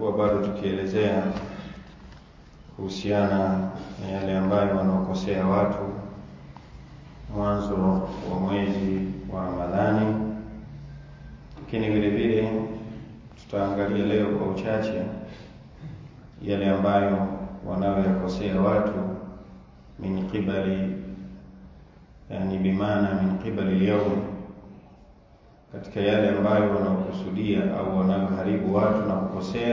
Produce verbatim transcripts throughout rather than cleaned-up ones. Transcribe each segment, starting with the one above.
tulikuwa bado tukielezea kuhusiana na yale ambayo wanaokosea watu mwanzo wa mwezi wa Ramadhani, lakini vile vile tutaangalia leo kwa uchache yale ambayo wanaoyakosea watu min qibali, yani bimaana min qibali al-yawm, katika yale ambayo wanaokusudia au wanaoharibu watu na kukosea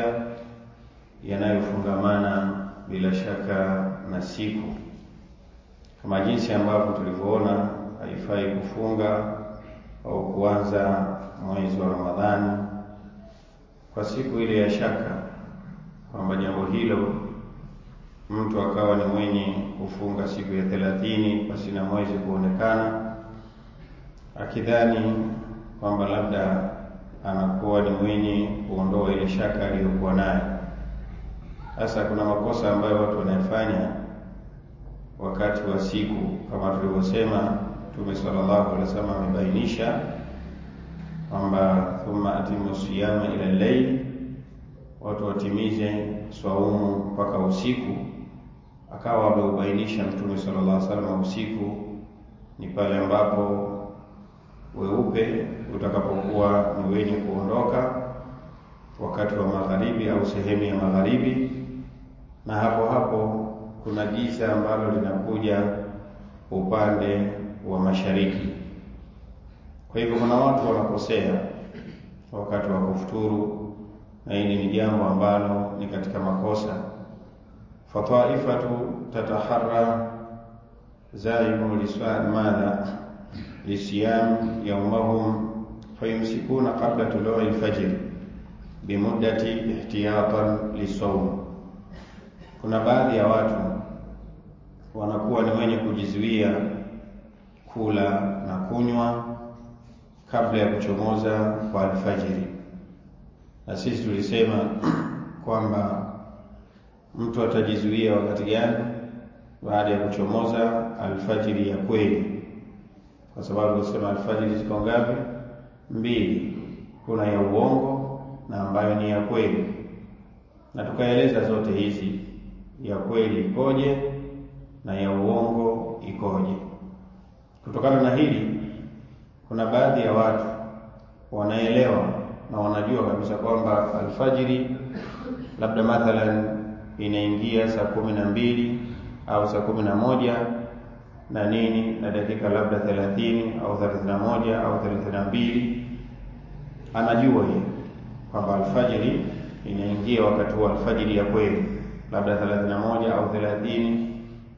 yanayofungamana bila shaka na siku, kama jinsi ambavyo tulivyoona haifai kufunga au kuanza mwezi wa Ramadhani kwa siku ile ya shaka, kwamba jambo hilo mtu akawa ni mwenye kufunga siku ya thelathini basi na mwezi kuonekana, akidhani kwamba labda anakuwa ni mwenye kuondoa ile shaka aliyokuwa nayo. Sasa kuna makosa ambayo watu wanayafanya wakati wa siku, kama tulivyosema Mtume sallallahu alaihi wasallam amebainisha kwamba thumma atimu siyama ila al-layl, watu watimize swaumu mpaka usiku. Akawa ameubainisha Mtume sallallahu alaihi wasallam usiku ni pale ambapo weupe utakapokuwa ni wenye kuondoka wakati wa magharibi au sehemu ya magharibi, na hapo hapo kuna giza ambalo linakuja upande wa mashariki. Kwa hivyo kuna watu wanakosea wakati wa kufuturu, na hili ni jambo ambalo ni katika makosa. Fataifatu tataharra zaimu liswad madha lisiyam yawmahum fayumsikuna qabla tulu'i al-fajr bimuddati ihtiyatan lisawm. Kuna baadhi ya watu wanakuwa ni wenye kujizuia kula na kunywa kabla ya kuchomoza kwa alfajiri, na sisi tulisema kwamba mtu atajizuia wakati gani? Baada ya kuchomoza alfajiri ya kweli, kwa sababu kusema alfajiri ziko ngapi? Mbili. Kuna ya uongo na ambayo ni ya kweli, na tukaeleza zote hizi, ya kweli ikoje na ya uongo ikoje. Kutokana na hili, kuna baadhi ya watu wanaelewa na wanajua kabisa kwamba alfajiri labda mathalan inaingia saa kumi na mbili au saa kumi na moja na nini na dakika labda thelathini au thelathini na moja au thelathini na mbili. Anajua hiyo kwamba alfajiri inaingia wakati wa alfajiri ya kweli, labda thelathini na moja au thelathini.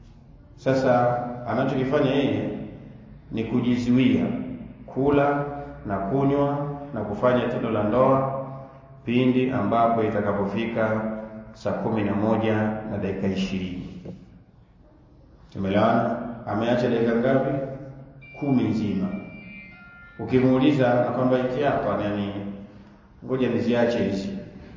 Sasa anachokifanya yeye ni kujizuia kula na kunywa na kufanya tendo la ndoa pindi ambapo itakapofika saa kumi na moja na dakika ishirini. Tumeelewana? Ameacha dakika ngapi? Kumi nzima. Ukimuuliza na kwamba iki hapa, yani ngoja niziache hizi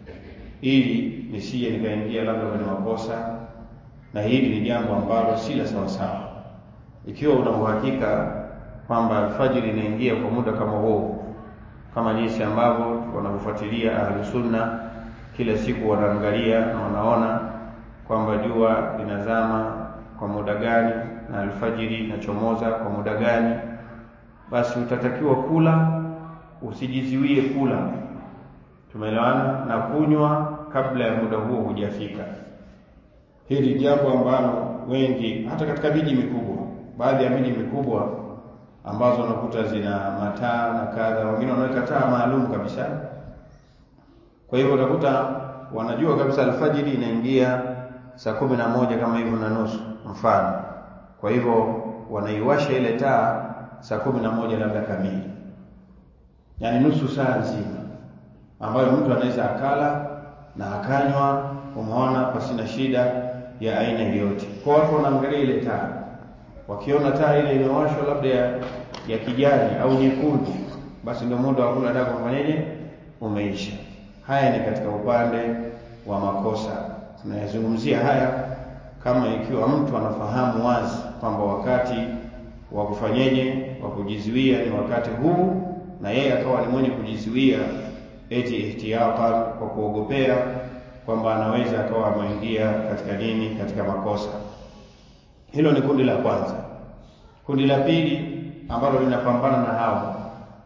ili nisije nikaingia labda kwenye makosa, na hili ni jambo ambalo si la sawa sawa. Ikiwa una uhakika kwamba alfajiri inaingia kwa muda kama huo, kama jinsi ambavyo wanafuatilia Ahlus Sunna kila siku wanaangalia na wanaona kwamba jua linazama kwa muda gani na alfajiri inachomoza kwa muda gani, basi utatakiwa kula, usijiziwie kula, tumeelewana, na kunywa kabla ya muda huo hujafika. Hili jambo ambalo wengi hata katika miji mikubwa, baadhi ya miji mikubwa ambazo unakuta zina mataa na kadha, wengine wanaweka taa maalum kabisa. Kwa hivyo utakuta wanajua kabisa alfajiri inaingia saa kumi na moja kama hivyo na nusu mfano. Kwa hivyo wanaiwasha ile taa saa kumi na moja labda kamili, yani nusu saa nzima ambayo mtu anaweza akala na akanywa, umeona, pasina shida ya aina yoyote. Kwa watu wanaangalia ile taa, wakiona taa ile imewashwa labda ya, ya kijani au nyekundu, basi ndio muda wa kula daga kufanyaje umeisha. Haya ni katika upande wa makosa. Tunayazungumzia haya kama ikiwa mtu anafahamu wazi kwamba wakati wa kufanyaje wa kujizuia ni wakati huu, na yeye akawa ni mwenye kujizuia eti ihtiyatan kwa kuogopea kwamba anaweza akawa ameingia katika dini, katika makosa. Hilo ni kundi la kwanza. Kundi la pili ambalo linapambana na hao,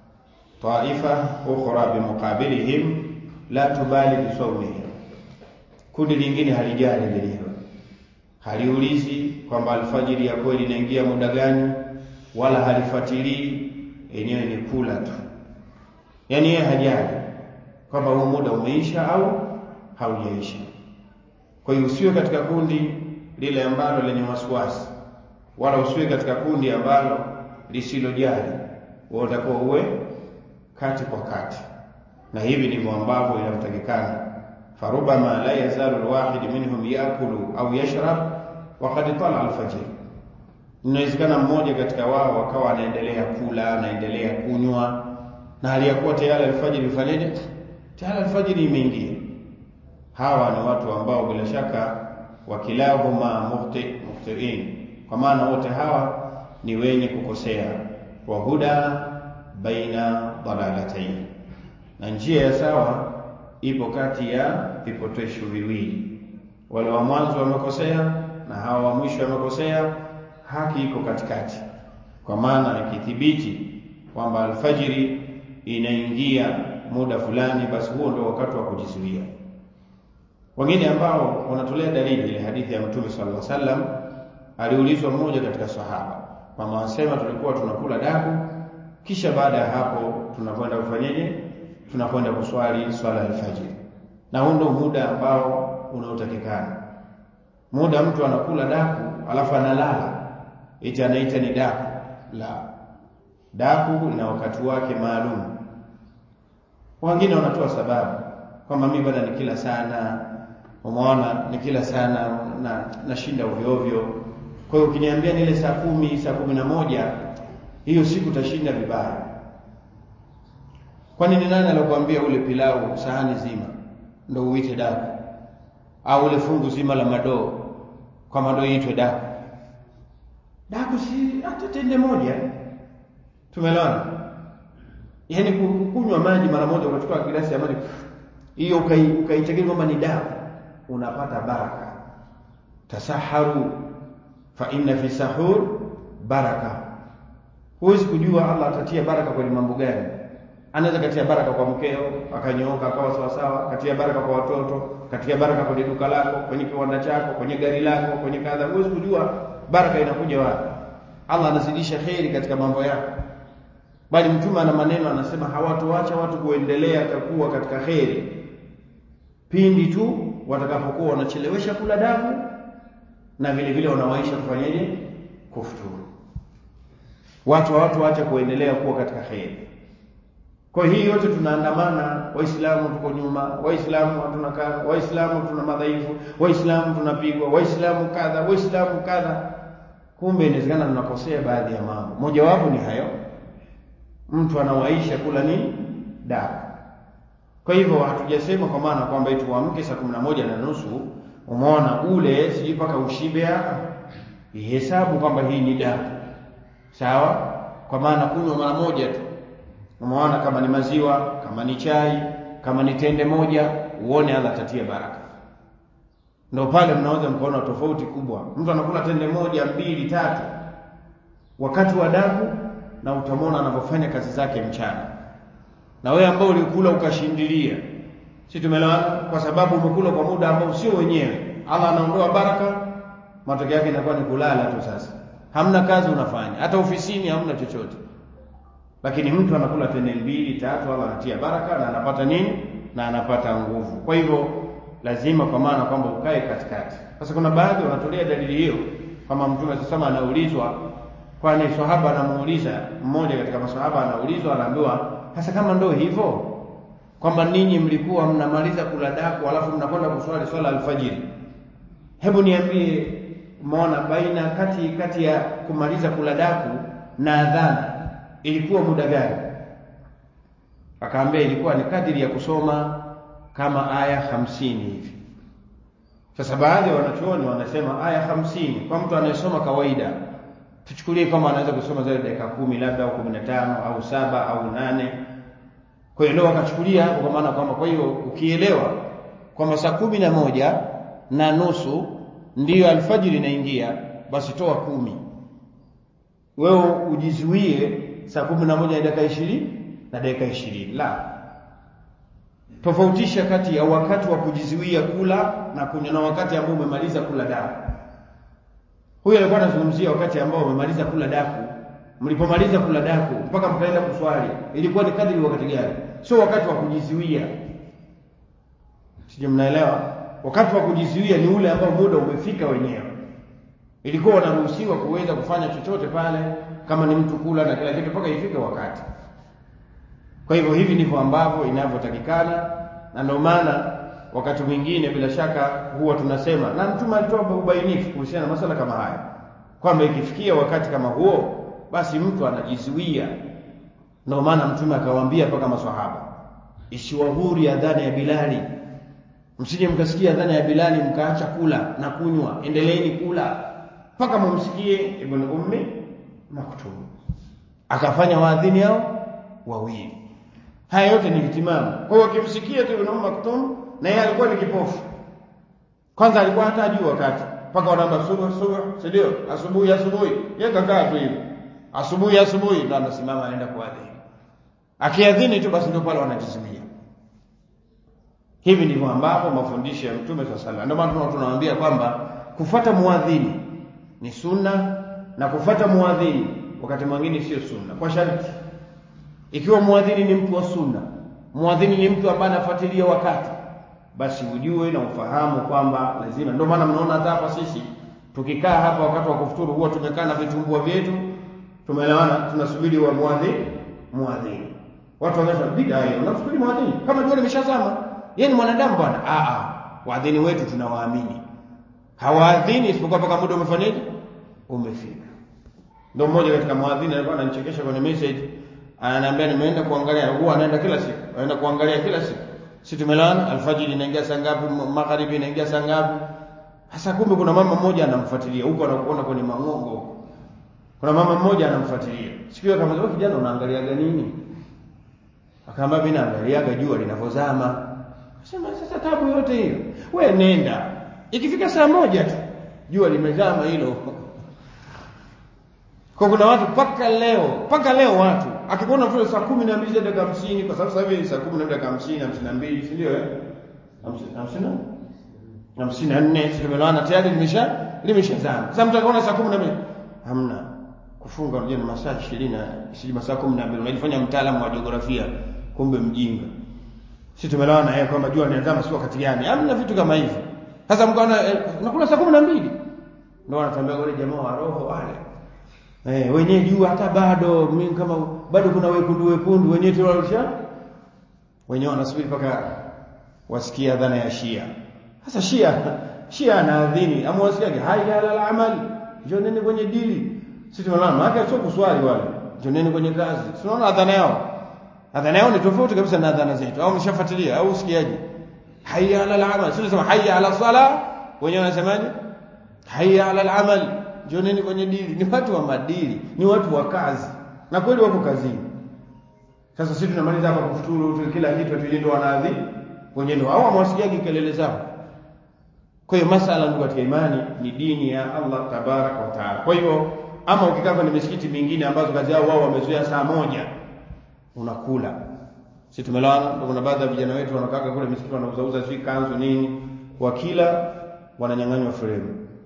taifa ukhra bimuqabilihim la tubali bisawmihim. Kundi lingine halijali hilo, haliulizi kwamba alfajiri ya kweli inaingia muda gani, wala halifuatilii, yenyewe ni kula tu. Yani yeye hajali kwamba huo muda umeisha au haujaisha. Kwa hiyo usiwe katika kundi lile ambalo lenye wasiwasi, wala usiwe katika kundi ambalo lisilojali. Wewe utakuwa uwe kati kwa kati, na hivi ndivyo ambavyo inatakikana. farubama la yazalu alwahid minhum yaakulu au yashrab waqad tala alfajr. Inawezekana mmoja katika wao akawa anaendelea kula, anaendelea kunywa, na hali ya kuwa tayari alfajiri ifanyaje? Tayari alfajiri imeingia. Hawa ni watu ambao bila shaka wakilahuma muhti muhtiin, kwa maana wote hawa ni wenye kukosea. Wa huda baina dalalatayn, na njia ya sawa ipo kati ya vipotosho viwili. Wale wa mwanzo wamekosea na hawa wa mwisho wamekosea, haki iko katikati. Kwa maana ikithibiti kwamba alfajiri inaingia muda fulani, basi huo ndio wakati wa kujizuia. Wengine ambao wanatolea dalili ile hadithi ya Mtume sallallahu alaihi wasallam, aliulizwa mmoja katika sahaba kwamba anasema tulikuwa tunakula daku, kisha baada ya hapo tunakwenda kufanyaje? Tunakwenda kuswali swala ya alfajiri. Na huo ndio muda ambao unaotakikana. Muda mtu anakula daku alafu analala, eti anaita ni daku. La, daku ina wakati wake maalum. Wengine wanatoa sababu kwamba mimi bado nikila sana, umeona, nikila sana na nashinda ovyo ovyo. Kwa hiyo ukiniambia nile saa kumi, saa kumi na moja, hiyo siku tashinda vibaya. Kwani ni nani aliyokuambia ule pilau sahani zima ndio uite daku? Au ule fungu zima la madoo kama ndio iitwe daku? Daku si hata tende moja. Tumeelewana? Yaani kukunywa maji mara moja, ukachukua glasi ya maji hiyo ukaitegea kwamba ni daku, unapata baraka. Tasaharu fa inna fi sahur baraka. Huwezi kujua Allah atatia baraka kwenye mambo gani. Anaweza katia baraka kwa mkeo akanyooka akawa sawa sawa, katia baraka kwa watoto, katia baraka kwenye duka lako, kwenye kiwanda chako, kwenye gari lako, kwenye kadha. Huwezi kujua baraka inakuja wapi. Allah anazidisha khairi katika mambo yako. Bali Mtume ana maneno anasema, hawatoacha watu kuendelea kuwa katika khairi pindi tu watakapokuwa wanachelewesha kula damu, na vile vile wanawaisha kufanyaje? Kufuturu. Watu watu waache kuendelea kuwa katika khairi. Kwa hii yote tunaandamana, Waislamu tuko nyuma, Waislamu hatuna kazi, Waislamu tuna madhaifu, Waislamu tunapigwa, Waislamu kadha, Waislamu kadha. Kumbe inawezekana tunakosea baadhi ya mambo. Moja wapo ni hayo, mtu anawaisha kula nini? Damu. Kwa hivyo hatujasema kwa maana kwamba eti uamke saa kumi na moja na nusu umeona ule siji paka ushibe. Ihesabu kwamba hii ni damu. Sawa? Kwa maana kunywa mara moja tu. Umeona kama ni maziwa, kama ni chai, kama ni tende moja, uone Allah atatia baraka. Ndio pale mnaweza mkaona tofauti kubwa. Mtu anakula tende moja, mbili, tatu wakati wa damu, na utamwona anapofanya kazi zake mchana. Na wewe ambao ulikula ukashindilia, si tumeelewana? Kwa sababu umekula kwa muda ambao sio wenyewe, Allah anaondoa baraka, matokeo yake inakuwa ni kulala tu. Sasa hamna kazi unafanya, hata ofisini hamna chochote. Lakini mtu anakula tende mbili, tatu, Allah anatia baraka na anapata nini? Na anapata nguvu. Kwa hivyo lazima kwa maana kwamba ukae katikati. Sasa kuna baadhi wanatolea dalili hiyo, kama Mtume sasa anaulizwa, kwani sahaba anamuuliza, mmoja katika maswahaba anaulizwa, anaambiwa, sasa kama ndio hivyo kwamba ninyi mlikuwa mnamaliza kula daku alafu mnakwenda kuswali swala alfajiri, hebu niambie, umeona baina kati kati ya kumaliza kula daku na adhana ilikuwa muda gani? Akaambia ilikuwa ni kadiri ya kusoma kama aya hamsini hivi. Sasa baadhi wanachuoni wanasema aya hamsini kwa mtu anayesoma kawaida, tuchukulie kama anaweza kusoma zaidi dakika kumi labda au kumi na tano au saba au nane. Kwa hiyo leo akachukulia hapo, kwa maana kwamba kwa hiyo ukielewa kwamba saa kumi na moja na nusu ndiyo alfajiri inaingia, basi toa kumi. Wewe ujizuie saa kumi na moja na dakika ishirini na dakika ishirini. La. Tofautisha kati ya wakati wa kujizuia kula na kunywa na wakati ambao umemaliza kula daku. Huyo alikuwa anazungumzia wakati ambao umemaliza kula daku. Mlipomaliza kula daku mpaka mkaenda kuswali, ilikuwa ni kadri wakati gani? Sio wakati wa kujizuia. Sije mnaelewa? Wakati wa kujizuia ni ule ambao muda umefika wenyewe. Ilikuwa unaruhusiwa kuweza kufanya chochote pale, kama ni mtu kula na kila kitu mpaka ifike wakati. Kwa hivyo hivi ndivyo ambavyo inavyotakikana, na ndio maana wakati mwingine bila shaka huwa tunasema, na Mtume alitoa ubainifu kuhusiana na masala kama haya, kwamba ikifikia wakati kama huo basi mtu anajizuia. Ndio maana Mtume akawaambia mpaka maswahaba, isiwahuri adhana ya Bilali, msije mkasikia adhana ya Bilali mkaacha kula na kunywa, endeleeni kula mpaka mumsikie Ibn Ummi Maktum. Akafanya waadhini hao wawili. Haya yote ni hitimamu. Kwa hiyo ukimsikia tu Ibn Ummi Maktum, na yeye alikuwa ni kipofu. Kwanza alikuwa hata hajui wakati, mpaka wanaomba subuh subuh, ndio asubuhi asubuhi, yeye kakaa tu hivi. Asubuhi asubuhi ndo anasimama anaenda kuadhini. Akiadhini tu basi ndio pale wanajizuia. Hivi ndivyo ambavyo mafundisho ya Mtume sallallahu alaihi wasallam. Ndio maana tunawaambia kwamba kufuata muadhini ni sunna, na kufuata muadhini wakati mwingine sio sunna, kwa sharti ikiwa muadhini ni mtu wa sunna, muadhini ni mtu ambaye anafuatilia wakati, basi ujue na ufahamu kwamba lazima. Ndio maana mnaona hata hapa sisi tukikaa hapa wakati wa kufuturu huwa tumekaa na vitumbua vyetu, tumeelewana, tunasubiri wa muadhini muadhini. Watu wanasema bid'a hiyo, unasubiri muadhini kama jua limeshazama. Yeye ni mwanadamu bwana. Ah ah, waadhini wetu tunawaamini, hawaadhini isipokuwa mpaka muda umefanyaje, umefika. Ndio mmoja katika muadhini alikuwa ananichekesha kwenye message, ananiambia nimeenda kuangalia, huwa anaenda kila siku, anaenda kuangalia kila siku. Sisi tumelana alfajiri inaingia saa ngapi, magharibi inaingia saa ngapi. Hasa kumbe kuna mama mmoja anamfuatilia huko, anakuona kwenye mangongo. Kuna mama mmoja anamfuatilia. Siku hiyo akamwambia, kijana unaangaliaga nini? Akaambia mimi naangaliaga jua linavozama. Sema sasa tabu yote hiyo, wewe nenda, ikifika saa moja tu jua limezama hilo. Kwa kuna watu paka leo, paka leo watu akikuona vile saa kumi na mbili dakika hamsini, kwa sababu sasa hivi saa kumi na mbili dakika hamsini, hamsini na mbili, si ndio eh? hamsini, hamsini na nne, sisi tumelana tayari limesha limeshazama. Sasa mtu akaona saa kumi na mbili, hamna kufunga, unajua ni masaa ishirini, si masaa kumi na mbili. Unajifanya mtaalamu wa jiografia, kumbe mjinga. Sisi tumelana yeye kwamba jua linazama sio wakati gani. Hamna vitu kama hivyo. Sasa mkaona unakula saa kumi na mbili, ndio wanatambia wale jamaa wa roho wale. Eh, wenyewe jua hata bado mimi kama bado kuna wekundu wekundu, wenyewe tu walisha. Wenyewe wanasubiri paka wasikia adhana ya Shia. Sasa Shia, Shia anaadhini, amwasikiaje? Hayya ala amali. Joneni kwenye dili. Sisi tumelana, maana sio kuswali wale. Joneni kwenye kazi. Tunaona adhana yao. Adhana yao ni tofauti kabisa na adhana zetu. Au mshafuatilia au usikiaje? Hayya ala al-amal. Sisi tunasema hayya ala sala, wenyewe wanasemaje? Hayya ala al-amal. Joneni kwenye dili. Ni watu wa madili, ni watu wa kazi. Na kweli wako kazini. Sasa sisi tunamaliza hapa kufuturu tu kila kitu tu ndio wanaadhini. Wenyewe ndio hao mwasikiaje kelele zao. Kwa hiyo masala ndugu katika imani ni dini ya Allah tabaraka wa taala. Kwa hiyo ama ukikaa kwenye misikiti mingine ambazo kazi yao wao wamezoea saa moja unakula. Sisi tumelawana, kuna baadhi ya vijana wetu wanakaa kule misikiti wanauzauza sisi kanzu nini, wakila wananyang'anywa frame.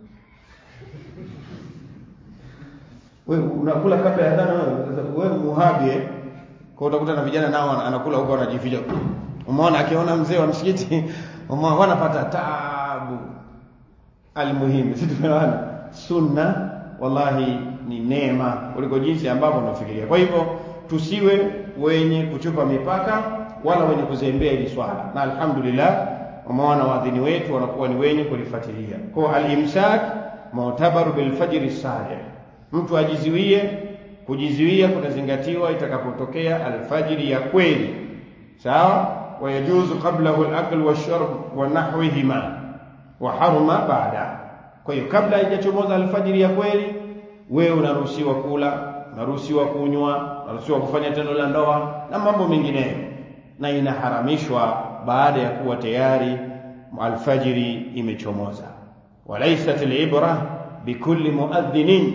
Wewe unakula kabla ya adhana, wewe muhabi eh? Kwa utakuta na vijana nao anakula huko anajificha. Umeona akiona mzee wa msikiti, umeona wanapata taabu. Almuhimu sisi tumelawana, sunna wallahi ni neema kuliko jinsi ambavyo unafikiria. Kwa hivyo tusiwe wenye kuchupa mipaka wala wenye kuzembea hili swala. Na alhamdulillah umeona waadhini wetu wanakuwa ni wenye kulifuatilia. Kwa al-imsak mu'tabaru bil fajr as-sadiq. Mtu ajizuie, kujizuia kunazingatiwa itakapotokea alfajiri ya kweli. Sawa? Wa yajuzu qablahu al-akl wash-shurb wa nahwihima wa haruma ba'da. Kwa hiyo kabla haijachomoza alfajiri ya kweli, wewe unaruhusiwa kula, unaruhusiwa kunywa, unaruhusiwa kufanya tendo la ndoa na mambo mengineyo. Na inaharamishwa baada ya kuwa tayari alfajiri imechomoza. Walaysat al-ibra bikulli muadhdhin,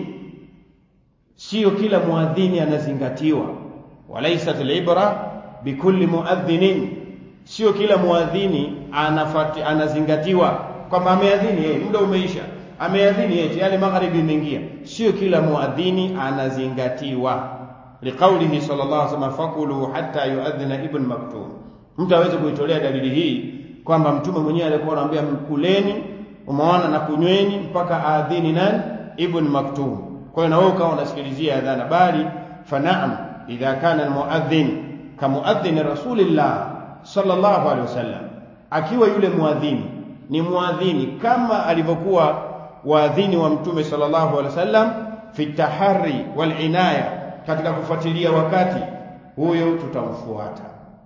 sio kila muadhini anazingatiwa. Walaysat al-ibra bikulli muadhdhin, sio kila muadhini anafati anazingatiwa kwamba ameadhini yeye muda umeisha, ameadhini yeye yale magharibi imeingia. Sio kila muadhini anazingatiwa. Liqaulihi sallallahu alaihi wasallam faqulu hatta yuadhina ibn Maktum. Mtu aweze kuitolea dalili hii kwamba mtume mwenyewe alikuwa anawaambia mkuleni, umeona, na kunyweni mpaka aadhini nani? Ibn Maktum. Kwa hiyo na wewe ukawa unasikilizia adhana, bali fanaam idha kana almuadhdhin kamuadhdhin rasulillah sallallahu alaihi wasallam, akiwa yule muadhini ni muadhini kama alivyokuwa waadhini wa mtume sallallahu alaihi wasallam, fi tahari wal inaya, katika kufuatilia wakati, huyo tutamfuata.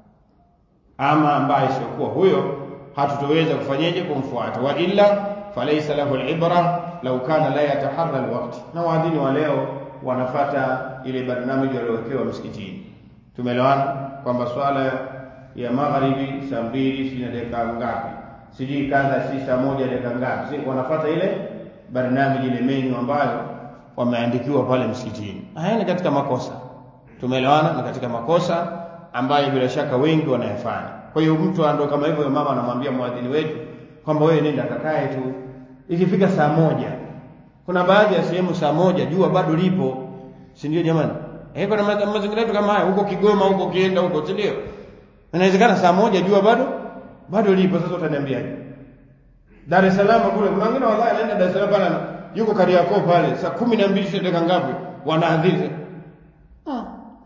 Ama ambaye siokuwa huyo hatutoweza kufanyaje? Kumfuata. Wa illa falaysa lahu al-ibra law kana la yataharra al-waqt. Na waadhini wa leo wanafata ile barnamiji waliowekewa msikitini. Tumeelewana kwamba swala ya magharibi saa mbili sina dakika ngapi, sijui kadha si saa moja dakika ngapi, si wanafuata ile barnamiji, ile menu ambayo wameandikiwa pale msikitini. Haya ni katika makosa. Tumeelewana, ni katika makosa ambayo bila shaka wengi wanayafanya. Kwa hiyo mtu ando kama hivyo, mama anamwambia muadhini wetu kwamba wewe nenda kakae tu, ikifika saa moja, kuna baadhi ya sehemu saa moja jua bado lipo, si ndio jamani? Eh, kuna mazingira yetu kama haya, huko Kigoma, huko Kienda, huko, si ndio? Inawezekana saa moja jua bado bado lipo. Sasa utaniambiaje? Dar es Salaam kule kuna wengine wallahi anaenda Dar es Salaam pale, yuko Kariakoo pale saa kumi na mbili dakika ngapi wanaadhirisha. Ah.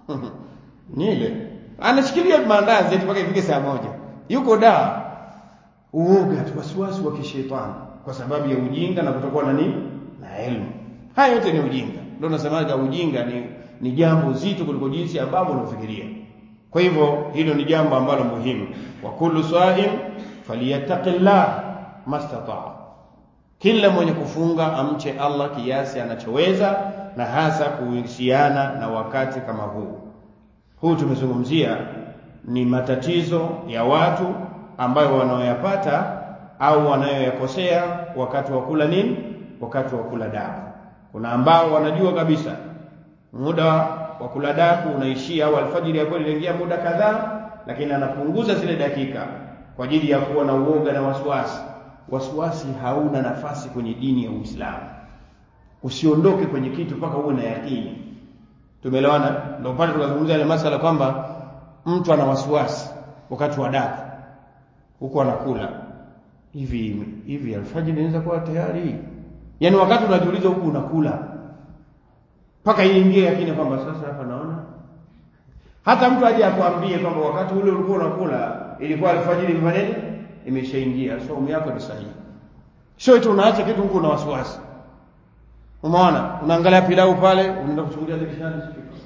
Nile anashikilia maandazi mpaka ifike saa moja. Yuko da uoga tu, wasiwasi wa kishetani kwa sababu ya ujinga na kutokuwa na nini na elimu. Haya yote ni ujinga. Ndio nasemaga ujinga ni ni jambo zito kuliko jinsi ambavyo unafikiria. Kwa hivyo hilo ni jambo ambalo muhimu. Wa kullu sa'im falyattaqillah mastata'a, kila mwenye kufunga amche Allah kiasi anachoweza, na hasa kuhusiana na wakati kama huu. Huu tumezungumzia ni matatizo ya watu ambayo wanaoyapata au wanayoyakosea wakati wa kula nini? Wakati wa kula daku. Kuna ambao wanajua kabisa muda wa kula daku unaishia au alfajiri ya kweli inaingia muda kadhaa, lakini anapunguza zile dakika kwa ajili ya kuwa na uoga na wasiwasi. Wasiwasi hauna nafasi kwenye dini ya Uislamu. Usiondoke kwenye kitu mpaka uwe na yakini. Tumeelewana? Ndio pale tukazungumzia ile masala kwamba mtu ana wasiwasi wakati wa daku, huko anakula hivi hivi, alfajiri inaweza kuwa tayari. Yaani wakati unajiuliza huko unakula mpaka iingie yakini kwamba sasa hapa naona. Hata mtu aje akwambie kwamba wakati ule ulikuwa unakula ilikuwa alfajiri imefanyaje? Imeshaingia, saumu yako ni sahihi. Sio tu unaacha kitu huko na wasiwasi. Umeona? Unaangalia pilau pale, unaenda kuchungulia dirishani.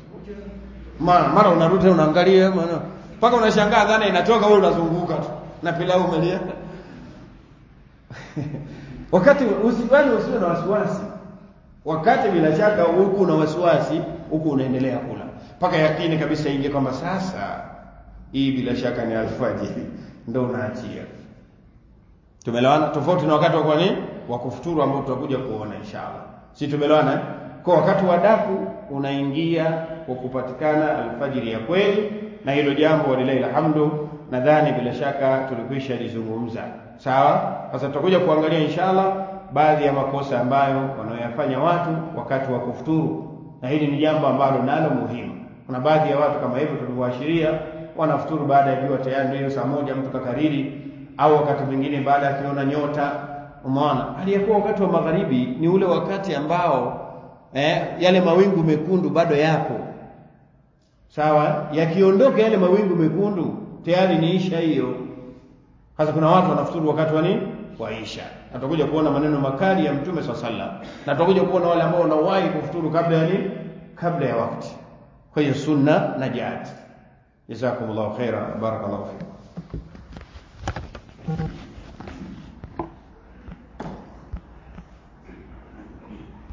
Mara mara unarudi unaangalia, maana mpaka unashangaa dhana inatoka, wewe unazunguka tu na pilau umelia. Wakati usiwani usiwe na wasiwasi. Wakati bila shaka huku na wasiwasi, huku unaendelea kula mpaka yakini kabisa ingie kwamba sasa hii bila shaka ni alfajiri, ndio unaachia. Tumeelewana? Tofauti na wakati wa kwa nini? Wa kufuturu ambao tutakuja kuona inshallah. Si tumeelewana eh? Kwa wakati wa daku unaingia kwa kupatikana alfajiri ya kweli, na hilo jambo walilahi alhamdu nadhani bila shaka tulikwisha lizungumza. Sawa? Sasa tutakuja kuangalia inshallah baadhi ya makosa ambayo wanaoyafanya watu wakati wa kufuturu, na hili ni jambo ambalo nalo muhimu. Kuna baadhi ya watu kama hivyo tulivyoashiria, wanafuturu baada ya jua tayari ndio saa moja mtu kakariri, au wakati mwingine baada ya kiona nyota. Umeona? Aliyekuwa wakati wa magharibi ni ule wakati ambao eh, yale mawingu mekundu bado yapo. Sawa? Yakiondoka yale mawingu mekundu tayari ni isha hiyo. Sasa kuna watu wanafuturu wakati wa nini? Wa isha. Na tutakuja kuona maneno makali ya Mtume swalla sallam. Na tutakuja kuona wale ambao wanawahi kufuturu kabla ya nini? Kabla ya wakati. Kwa hiyo sunna najat. Jazakumullahu khairan, barakallahu fikum.